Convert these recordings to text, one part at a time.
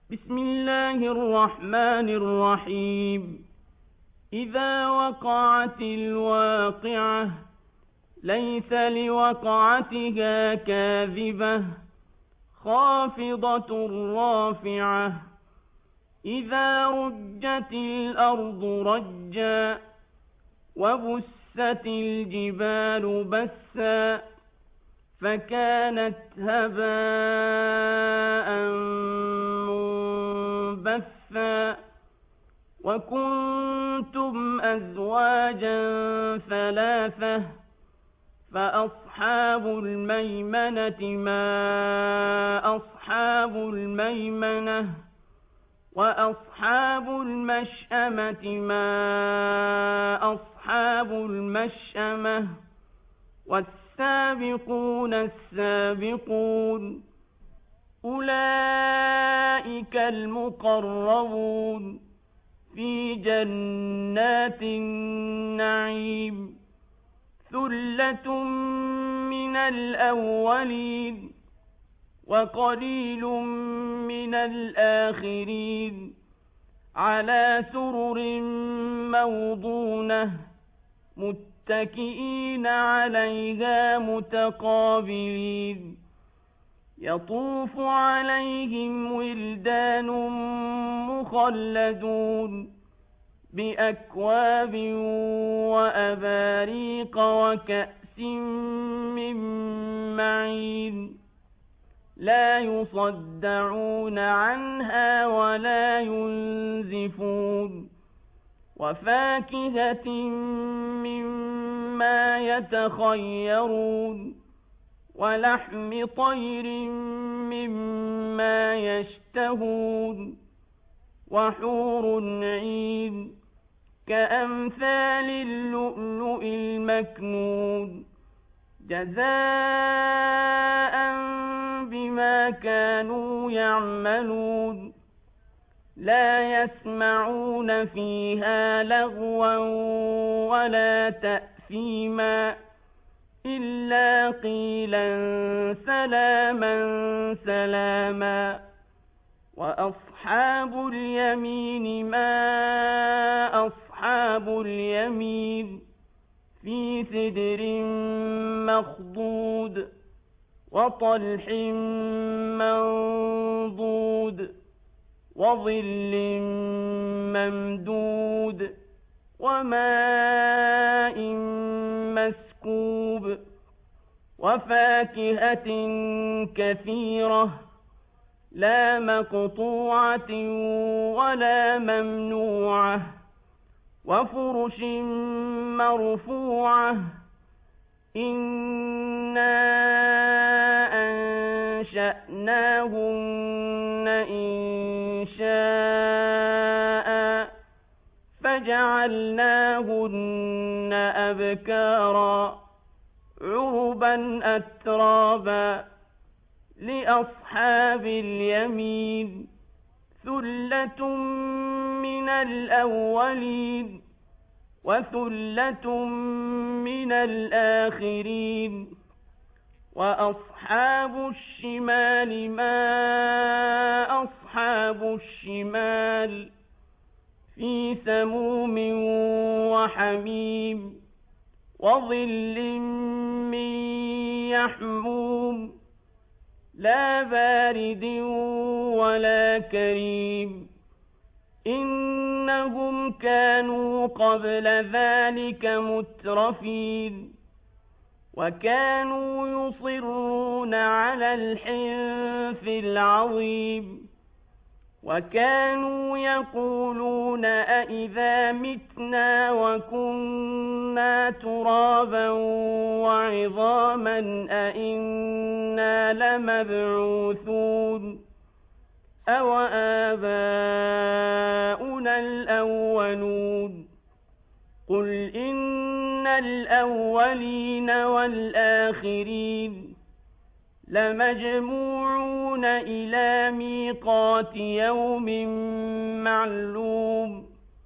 بسم الله الرحمن الرحيم. إذا وقعت الواقعة ليس لوقعتها كاذبة خافضة رافعة. إذا رجت الأرض رجا وبست الجبال بسا فكانت هباء منبثا وكنتم أزواجا ثلاثة فأصحاب الميمنة ما أصحاب الميمنة وأصحاب المشأمة ما أصحاب المشأمة والسابقون السابقون أولئك المقربون في جنات النعيم ثلة من الأولين وقليل من الآخرين على سرر موضونة متكئين عليها متقابلين يطوف عليهم ولدان مخلدون بأكواب وأباريق وكأس من معين لا يصدعون عنها ولا ينزفون وفاكهة مما يتخيرون ولحم طير مما يشتهون وحور عين كأمثال اللؤلؤ المكنون جزاء بما كانوا يعملون لا يسمعون فيها لغوا ولا تأثيما إلا قيلا سلاما سلاما وأصحاب اليمين ما أصحاب اليمين في سدر مخضود وطلح منضود وظل ممدود وماء مسكوب وفاكهة كثيرة لا مقطوعة ولا ممنوعة وفرش مرفوعة إنا أنشأناهن إنشاء فجعلناهن أبكارا عربا أترابا لأصحاب اليمين ثلة من الأولين وثلة من الآخرين وأصحاب الشمال ما أصحاب الشمال في سموم وحميم وظل من يحموم لا بارد ولا كريم إنهم كانوا قبل ذلك مترفين وكانوا يصرون على الحنث العظيم وكانوا يقولون أإذا متنا وكنا ترابا وعظاما أإنا لمبعوثون أوآباؤنا الأولون قل إن الأولين والآخرين لمجموعون إلى ميقات يوم معلوم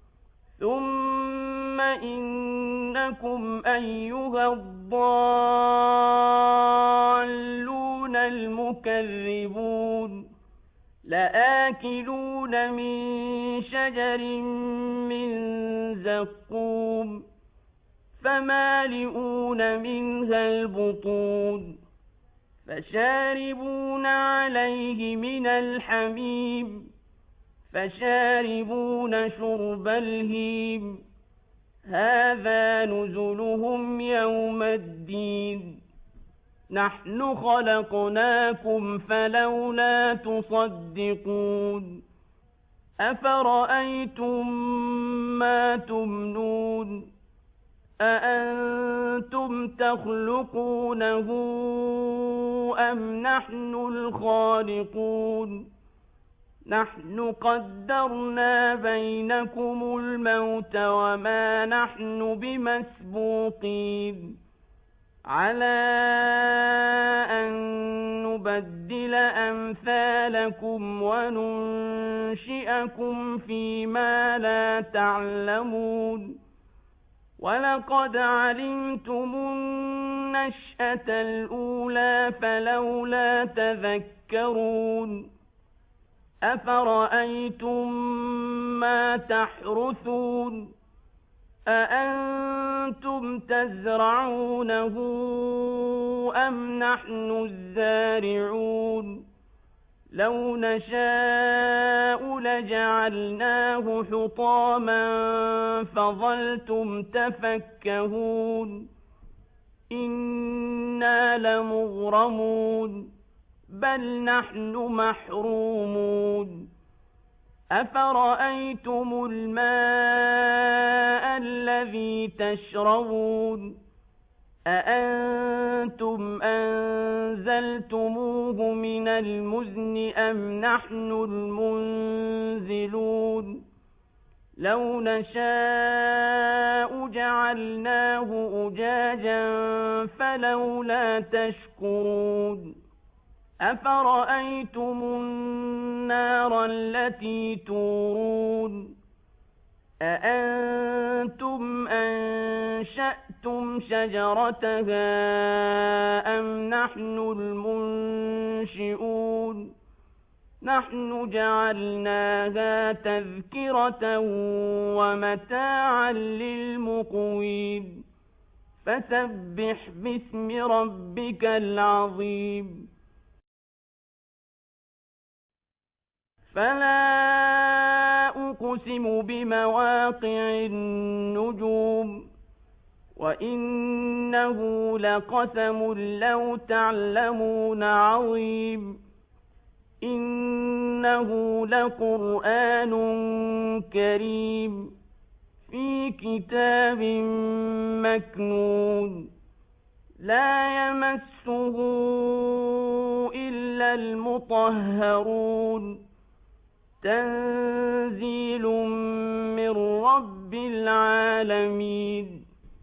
ثم إنكم أيها الضالون المكذبون لآكلون من شجر من زقوم فمالئون منها البطون فشاربون عليه من الحميم فشاربون شرب الهيم هذا نزلهم يوم الدين نحن خلقناكم فلولا تصدقون أفرأيتم ما تمنون أأنتم تخلقونه أم نحن الخالقون نحن قدرنا بينكم الموت وما نحن بمسبوقين على أن نبدل أمثالكم وننشئكم فيما لا تعلمون ولقد علمتم النشأة الأولى فلولا تذكرون أفرأيتم ما تحرثون أأنتم تزرعونه أم نحن الزارعون لو نشاء لجعلناه حطاما فظلتم تفكهون إنا لمغرمون بل نحن محرومون أفرأيتم الماء الذي تشربون أأنتم أنزلتموه من المزن أم نحن المنزلون لو نشاء جعلناه أجاجا فلولا تشكرون أفرأيتم النار التي تورون أأنتم أنشأتم شجرتها أم نحن المنشئون نحن جعلناها تذكرة ومتاعا للمقوين فسبح باسم ربك العظيم فلا أقسم بمواقع النجوم وإنه لقسم لو تعلمون عظيم إنه لقرآن كريم في كتاب مكنون لا يمسه إلا المطهرون تنزيل من رب العالمين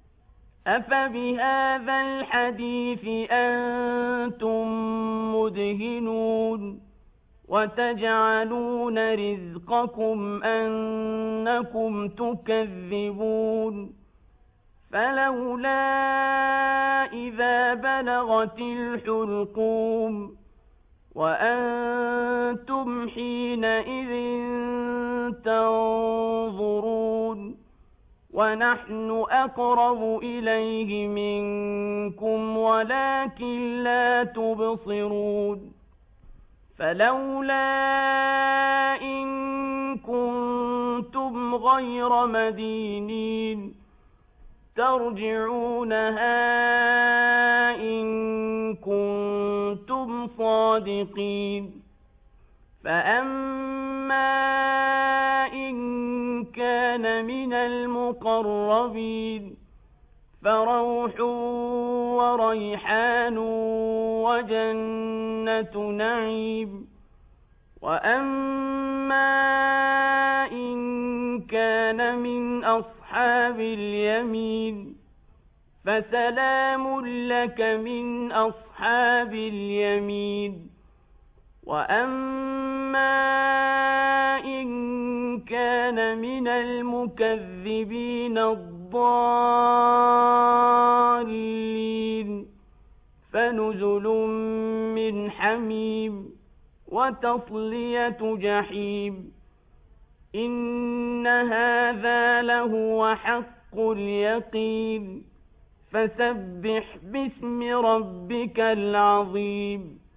أفبهذا الحديث أنتم مدهنون وتجعلون رزقكم أنكم تكذبون فلولا إذا بلغت الحلقوم وأنتم حينئذ تنظرون ونحن أقرب إليه منكم ولكن لا تبصرون فلولا إن كنتم غير مدينين ترجعونها إن كنتم صادقين فأما إن كان من المقربين فروح وريحان وجنة نعيم وأما إن كان من أصحاب اليمين فسلام لك من أصحاب اليمين وأما إن كان من المكذبين الضالين فنزل من حميم وتصلية جحيم إن هذا لهو حق اليقين فسبح باسم ربك العظيم